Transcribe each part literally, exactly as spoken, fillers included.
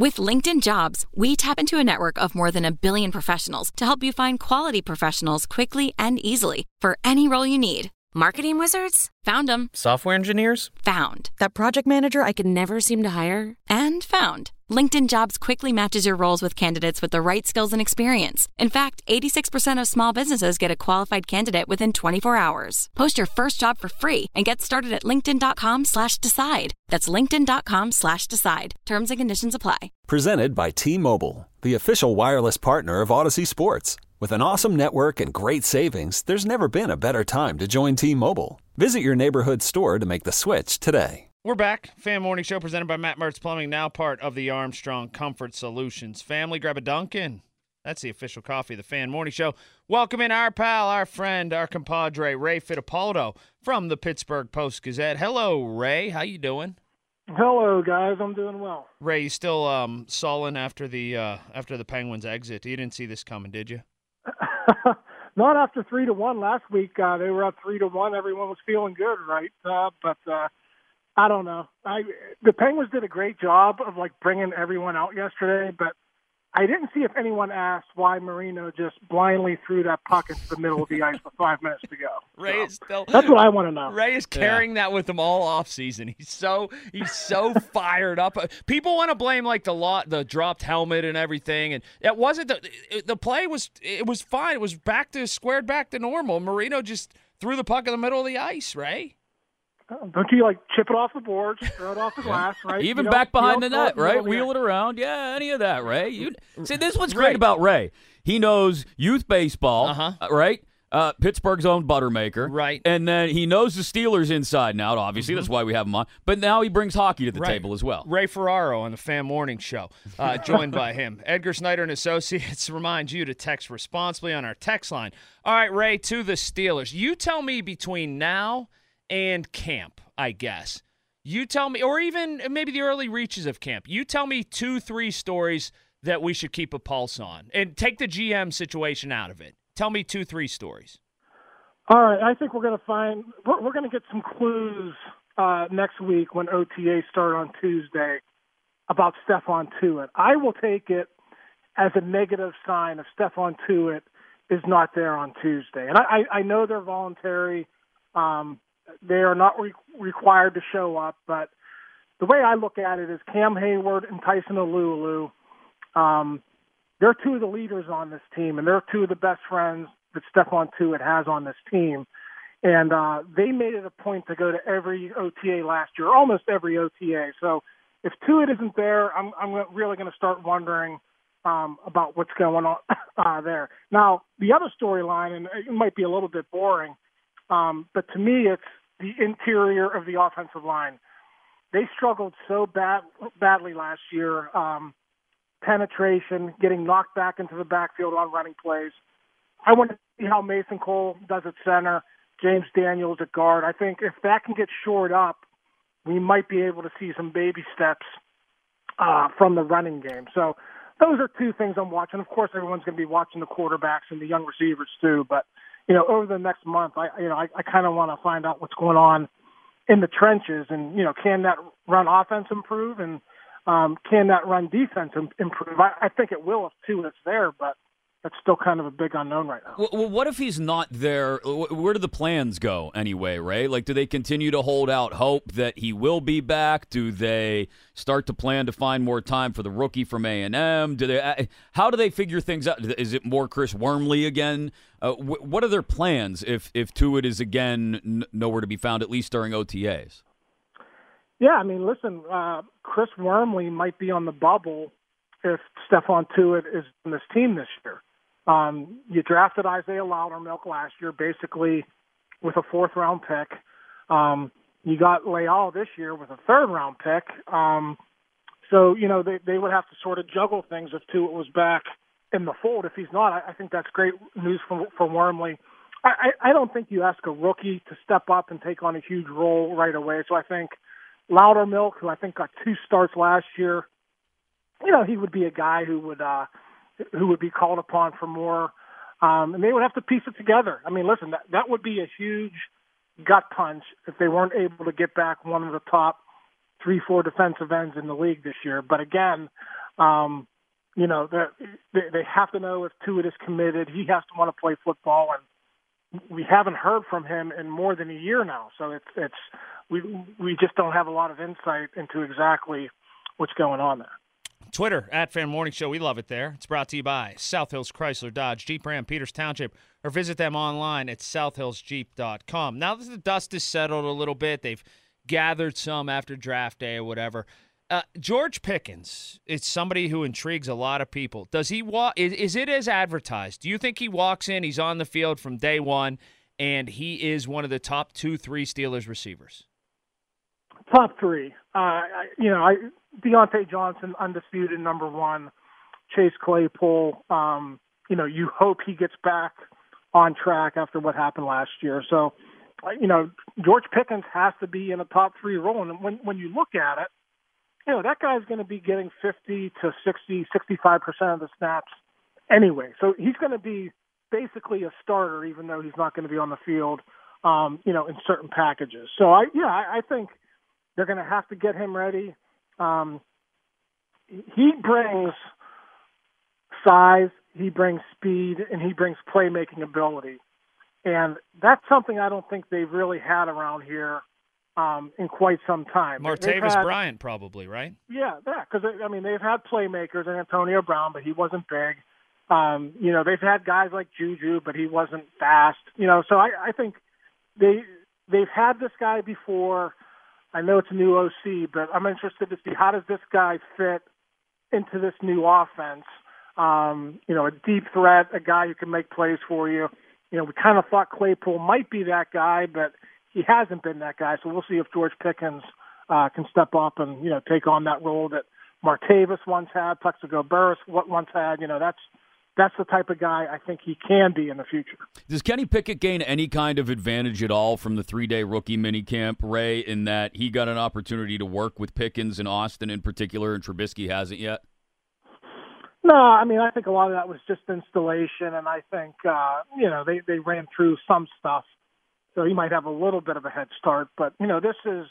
With LinkedIn Jobs, we tap into a network of more than a billion professionals to help you find quality professionals quickly and easily for any role you need. Marketing wizards? Found them. Software engineers? Found. That project manager I could never seem to hire? And found. LinkedIn Jobs quickly matches your roles with candidates with the right skills and experience. In fact, eighty-six percent of small businesses get a qualified candidate within twenty-four hours. Post your first job for free and get started at linkedin.com slash decide. That's linkedin.com slash decide. Terms and conditions apply. Presented by T-Mobile, the official wireless partner of Odyssey Sports. With an awesome network and great savings, there's never been a better time to join T-Mobile. Visit your neighborhood store to make the switch today. We're back. Fan Morning Show presented by Matt Mertz Plumbing, now part of the Armstrong Comfort Solutions family. Grab a Dunkin'. That's the official coffee of the Fan Morning Show. Welcome in our pal, our friend, our compadre, Ray Fittipaldo from the Pittsburgh Post-Gazette. Hello, Ray. How you doing? Hello, guys. I'm doing well. Ray, you still um, sullen after the uh, after the Penguins' exit? You didn't see this coming, did you? Not after three to one last week. Uh, they were up three to one. Everyone was feeling good, right? Uh, but uh, I don't know. I the Penguins did a great job of like bringing everyone out yesterday, but I didn't see if anyone asked why Marino just blindly threw that puck into the middle of the ice with five minutes to go. Ray so, is still. That's what I want to know. Ray is carrying yeah. that with him all off season. He's so he's so fired up. People want to blame like the lot, the dropped helmet and everything, and it wasn't the the play was it was fine. It was back to squared back to normal. Marino just threw the puck in the middle of the ice. Ray. Don't you, like, chip it off the boards, throw it off the glass, right? Even you back behind the net, net, right? Wheel it around. Yeah, any of that, Ray. You, see, this is what's great Ray. about Ray. He knows youth baseball, uh-huh. right? Uh, Pittsburgh's own Buttermaker. Right. And then he knows the Steelers inside and out, obviously. Mm-hmm. That's why we have him on. But now he brings hockey to the right. table as well. Ray Ferraro on the Fan Morning Show, uh, joined by him. Edgar Snyder and Associates remind you to text responsibly on our text line. All right, Ray, to the Steelers. You tell me between now and camp, I guess. You tell me, or even maybe the early reaches of camp, you tell me two, three stories that we should keep a pulse on. And take the G M situation out of it. Tell me two, three stories. All right, I think we're going to find, we're, we're going to get some clues uh, next week when O T A start on Tuesday about Stephon Tuitt. I will take it as a negative sign if Stephon Tuitt is not there on Tuesday. And I, I, I know they're voluntary. Um, They are not re- required to show up, but the way I look at it is Cam Hayward and Tyson Alualu, um, they're two of the leaders on this team, and they're two of the best friends that Stephon Tuitt has on this team. And uh, they made it a point to go to every O T A last year, almost every O T A. So if Tuitt isn't there, I'm, I'm really going to start wondering um, about what's going on uh, there. Now, the other storyline, and it might be a little bit boring, um, but to me it's the interior of the offensive line. They struggled so bad, badly last year. Um, penetration, getting knocked back into the backfield on running plays. I want to see how Mason Cole does at center, James Daniels at guard. I think if that can get shored up, we might be able to see some baby steps uh, from the running game. So those are two things I'm watching. Of course, everyone's going to be watching the quarterbacks and the young receivers too, but you know, over the next month, I, you know, I, I kind of want to find out what's going on in the trenches, and you know, can that run offense improve, and um, can that run defense improve? I, I think it will if Tuitt's there, but that's still kind of a big unknown right now. Well, what if he's not there? Where do the plans go anyway, Ray? Like, do they continue to hold out hope that he will be back? Do they start to plan to find more time for the rookie from A and M? Do they? How do they figure things out? Is it more Chris Wormley again? Uh, what are their plans if if Tuitt is again n- nowhere to be found, at least during O T As? Yeah, I mean, listen, uh, Chris Wormley might be on the bubble if Stephon Tuitt is on this team this year. Um, you drafted Isaiah Loudermilk last year, basically with a fourth-round pick. Um, you got Leal this year with a third-round pick. Um, so, you know, they, they would have to sort of juggle things if Tuitt was back in the fold. If he's not, I, I think that's great news for, for Wormley. I, I, I don't think you ask a rookie to step up and take on a huge role right away. So I think Loudermilk, who I think got two starts last year, you know, he would be a guy who would uh, – who would be called upon for more, um, and they would have to piece it together. I mean, listen, that, that would be a huge gut punch if they weren't able to get back one of the top three, four defensive ends in the league this year. But again, Um, you know, they, they have to know if Tuitt is committed. He has to want to play football, and we haven't heard from him in more than a year now. So it's it's we we just don't have a lot of insight into exactly what's going on there. Twitter, at Fan Morning Show. We love it there. It's brought to you by South Hills Chrysler Dodge, Jeep Ram, Peters Township, or visit them online at south hills jeep dot com. Now that the dust is settled a little bit, they've gathered some after draft day or whatever. Uh, George Pickens is somebody who intrigues a lot of people. Does he walk? Is, is it as advertised? Do you think he walks in, he's on the field from day one, and he is one of the top two, three Steelers receivers? Top three. Uh, I, you know, I, Deontay Johnson, undisputed number one. Chase Claypool, um, you know, you hope he gets back on track after what happened last year. So, you know, George Pickens has to be in a top three role. And when, when you look at it, you know, that guy's going to be getting fifty to sixty, sixty-five percent of the snaps anyway. So he's going to be basically a starter, even though he's not going to be on the field, um, you know, in certain packages. So, I yeah, I, I think they're going to have to get him ready. Um, he brings size, he brings speed, and he brings playmaking ability. And that's something I don't think they've really had around here um, in quite some time. Martavis had, Bryant probably, right? Yeah, yeah, because, I mean, they've had playmakers, and Antonio Brown, but he wasn't big. Um, you know, they've had guys like Juju, but he wasn't fast. You know, so I, I think they, they've had this guy before. I know it's a new O C, but I'm interested to see how does this guy fit into this new offense. Um, you know, a deep threat, a guy who can make plays for you. You know, we kind of thought Claypool might be that guy, but he hasn't been that guy. So we'll see if George Pickens uh, can step up and, you know, take on that role that Martavis once had, Plexico Burris once had. You know, that's that's the type of guy I think he can be in the future. Does Kenny Pickett gain any kind of advantage at all from the three-day rookie minicamp, Ray, in that he got an opportunity to work with Pickens and Austin in particular, and Trubisky hasn't yet? No, I mean, I think a lot of that was just installation, and I think, uh, you know, they, they ran through some stuff, so he might have a little bit of a head start. But, you know, this is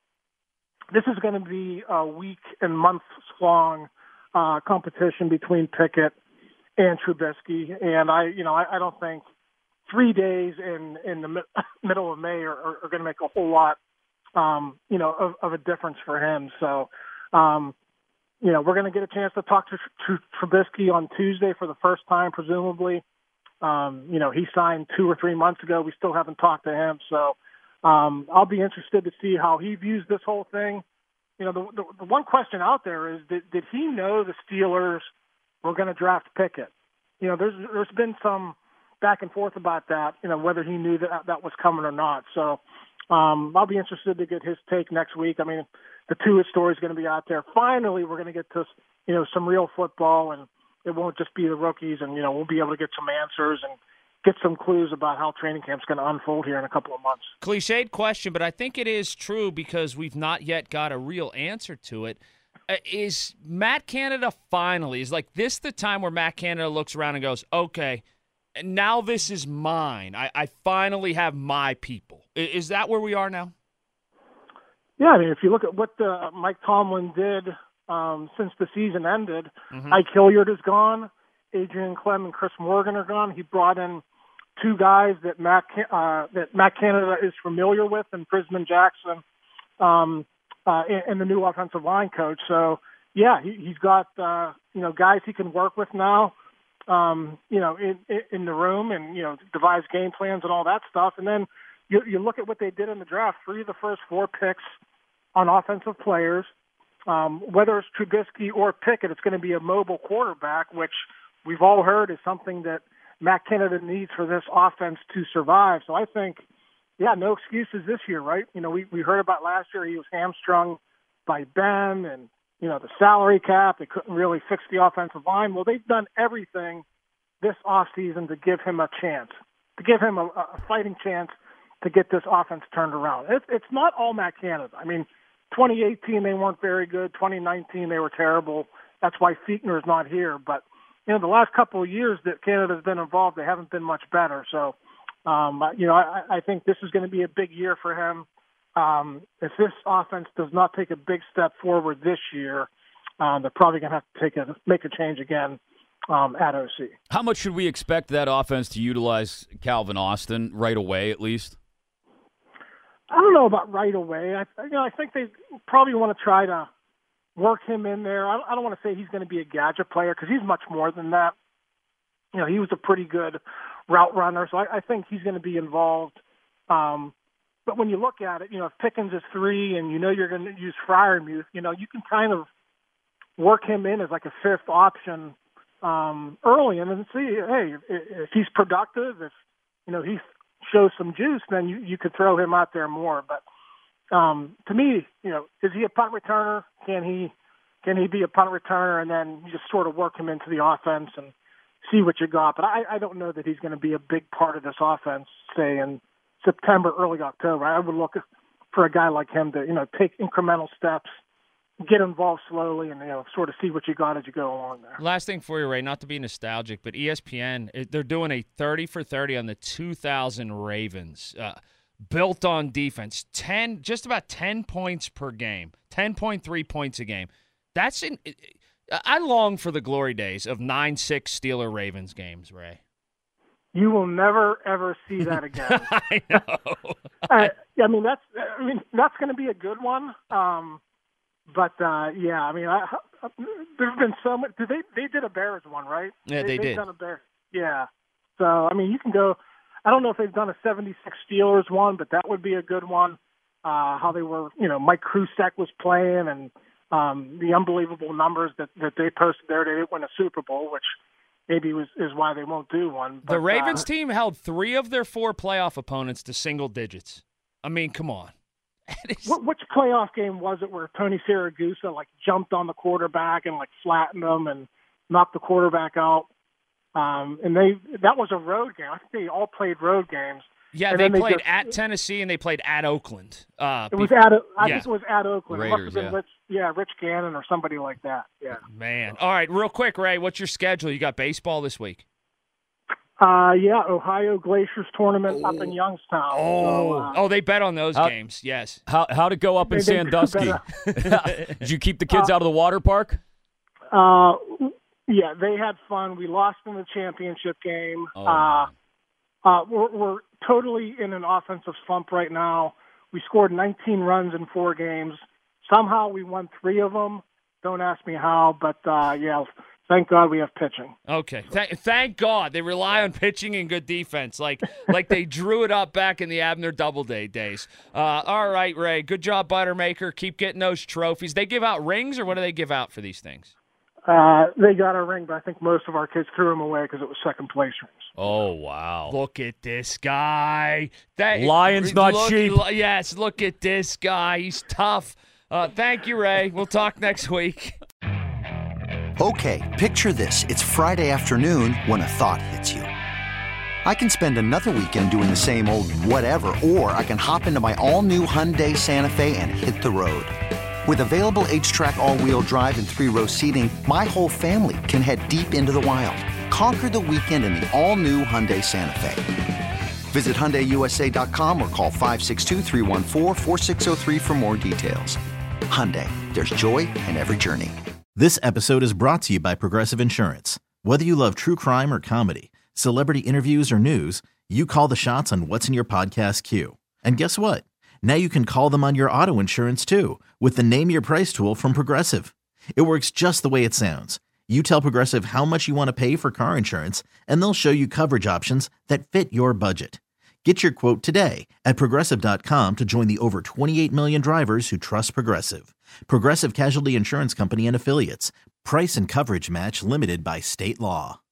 this is going to be a week and months-long uh, competition between Pickett and Trubisky, and I, you know, I, I don't think three days in, in the mi- middle of May are, are, are going to make a whole lot, um, you know, of, of a difference for him. So, um, you know, we're going to get a chance to talk to, to Trubisky on Tuesday for the first time, presumably. Um, you know, he signed two or three months ago. We still haven't talked to him. So um, I'll be interested to see how he views this whole thing. You know, the, the, the one question out there is, did, did he know the Steelers were going to draft Pickett? You know, there's there's been some back and forth about that, you know, whether he knew that that was coming or not. So um, I'll be interested to get his take next week. I mean, the Tuitt story is going to be out there. Finally, we're going to get to, you know, some real football, and it won't just be the rookies, and, you know, we'll be able to get some answers and get some clues about how training camp's going to unfold here in a couple of months. Cliched question, but I think it is true because we've not yet got a real answer to it. Uh, is Matt Canada finally, is like this the time where Matt Canada looks around and goes, okay, now this is mine. I, I finally have my people. Is, is that where we are now? Yeah, I mean, if you look at what uh, Mike Tomlin did um, since the season ended, mm-hmm. Ike Hilliard is gone, Adrian Clem and Chris Morgan are gone. He brought in two guys that Matt uh, that Matt Canada is familiar with, and Prisman Jackson, um, uh, and, and the new offensive line coach. So, yeah, he, he's got uh, you know guys he can work with now, um, you know, in, in the room, and you know, devise game plans and all that stuff. And then you, you look at what they did in the draft: three of the first four picks on offensive players. Um, whether it's Trubisky or Pickett, it's going to be a mobile quarterback, which we've all heard is something that Matt Canada needs for this offense to survive. So I think, yeah, no excuses this year, right? You know, we, we heard about last year he was hamstrung by Ben and, you know, the salary cap. They couldn't really fix the offensive line. Well, they've done everything this offseason to give him a chance, to give him a, a fighting chance to get this offense turned around. It's, it's not all Matt Canada. I mean, twenty eighteen, they weren't very good. twenty nineteen, they were terrible. That's why Fichtner is not here. But, you know, the last couple of years that Canada's been involved, they haven't been much better. So, um, you know, I, I think this is going to be a big year for him. Um, if this offense does not take a big step forward this year, um, they're probably going to have to take a make a change again um, at O C. How much should we expect that offense to utilize Calvin Austin right away, at least? I don't know about right away. I, you know, I think they probably want to try to work him in there. I, I don't want to say he's going to be a gadget player because he's much more than that. You know, he was a pretty good route runner, so I, I think he's going to be involved. Um, but when you look at it, you know, if Pickens is three and you know you're going to use Freiermuth, you know, you can kind of work him in as like a fifth option um, early and then see, hey, if, if he's productive, if, you know, he shows some juice, then you, you could throw him out there more. But um, to me, you know, is he a punt returner? Can he can he be a punt returner and then you just sort of work him into the offense and see what you got? But I, I don't know that he's going to be a big part of this offense, say, in September, early October. I would look for a guy like him to, you know, take incremental steps, get involved slowly, and, you know, sort of see what you got as you go along there. Last thing for you, Ray, not to be nostalgic, but E S P N, they're doing a thirty for thirty on the two thousand Ravens, uh, built on defense, ten, just about ten points per game, ten point three points a game. That's in, I long for the glory days of nine six Steeler Ravens games, Ray. You will never ever see that again. I know. I, I mean, that's I mean that's going to be a good one. Um, but uh, yeah, I mean, I, I, there's been so much. Did they they did a Bears one, right? Yeah, they, they did. Done a Bear, yeah. So I mean, you can go. I don't know if they've done a seventy-six Steelers one, but that would be a good one. Uh, how they were, you know, Mike Krusek was playing, and um, the unbelievable numbers that, that they posted there. They didn't win a Super Bowl, which maybe was, is why they won't do one. But, the Ravens uh, team held three of their four playoff opponents to single digits. I mean, come on. What, which playoff game was it where Tony Siragusa like jumped on the quarterback and like flattened him and knocked the quarterback out? Um, and they that was a road game. I think they all played road games. Yeah, and they they played just, at Tennessee and they played at Oakland. Uh, it was be- at I yeah. think it was at Oakland. Raiders, it must have been yeah. Rich, yeah, Rich Gannon or somebody like that. Yeah. Man. All right, real quick, Ray, what's your schedule? You got baseball this week? Uh, yeah, Ohio Glaciers tournament oh. up in Youngstown. Oh, so, uh, oh, they bet on those how, games. Yes. How how'd it go up in they, they Sandusky? Did you keep the kids uh, out of the water park? Uh, yeah, they had fun. We lost in the championship game. Oh. Uh, uh, we're, we're totally in an offensive slump right now. We scored nineteen runs in four games. Somehow we won three of them. Don't ask me how, but uh, yeah. Thank God we have pitching. Okay. Th- thank God. They rely on pitching and good defense, like like they drew it up back in the Abner Doubleday days. Uh, all right, Ray. Good job, Buttermaker. Keep getting those trophies. They give out rings, or what do they give out for these things? Uh, they got a ring, but I think most of our kids threw them away because it was second place rings. Oh, wow. Look at this guy. That, Lions, not look, sheep. Yes, look at this guy. He's tough. Uh, thank you, Ray. We'll talk next week. Okay, picture this. It's Friday afternoon when a thought hits you. I can spend another weekend doing the same old whatever, or I can hop into my all-new Hyundai Santa Fe and hit the road. With available H-Track all-wheel drive and three-row seating, my whole family can head deep into the wild. Conquer the weekend in the all-new Hyundai Santa Fe. Visit Hyundai U S A dot com or call five six two, three one four, four six zero three for more details. Hyundai, there's joy in every journey. This episode is brought to you by Progressive Insurance. Whether you love true crime or comedy, celebrity interviews or news, you call the shots on what's in your podcast queue. And guess what? Now you can call them on your auto insurance too with the Name Your Price tool from Progressive. It works just the way it sounds. You tell Progressive how much you want to pay for car insurance, and they'll show you coverage options that fit your budget. Get your quote today at Progressive dot com to join the over twenty-eight million drivers who trust Progressive. Progressive Casualty Insurance Company and Affiliates. Price and coverage match limited by state law.